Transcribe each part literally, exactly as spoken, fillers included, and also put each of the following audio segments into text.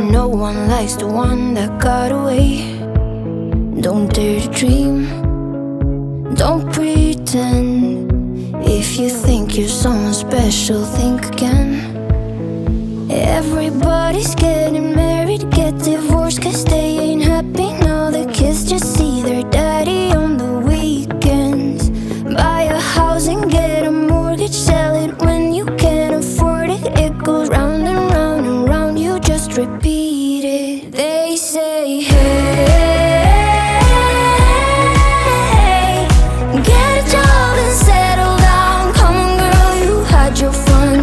No one likes the one that got away. Don't dare to dream, don't pretend. If you think you're someone special, think again. Everybody's getting married, get divorced, cause they ain't happy now. The kids just see their daddy on the weekends. Buy a house and get a mortgage, sell it when you can't afford it. It goes round and round and round, you just repeat it. They say, hey, get a job and settle down. Come on girl, you had your fun.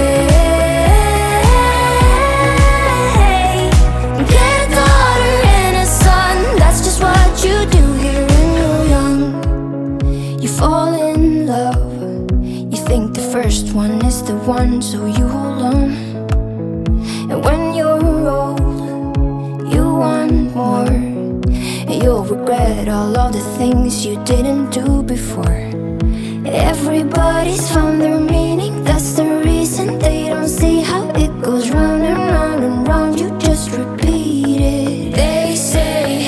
Hey, get a daughter and a son. That's just what you do here when you're young. You fall in love, you think the first one is the one, so you hold on. And when you're old, you want more. You'll regret all of the things you didn't do before. Everybody's found their meaning, that's the reason they don't see how it goes round and round and round. You just repeat it. They say,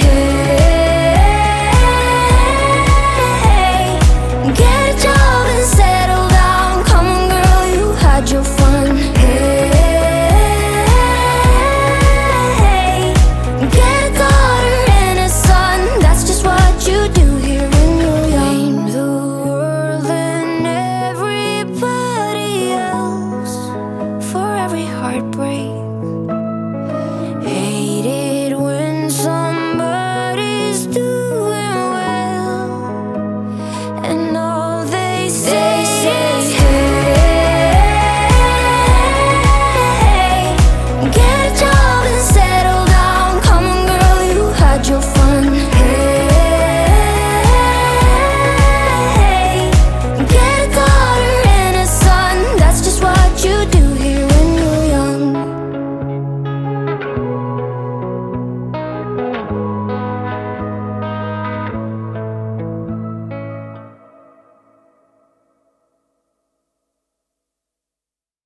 hey, get a job and settle down. Come on girl, you had your fun. Hey, get a daughter and a son. That's just what you do here when you're young. Blame the world and everybody else for every heartbreak.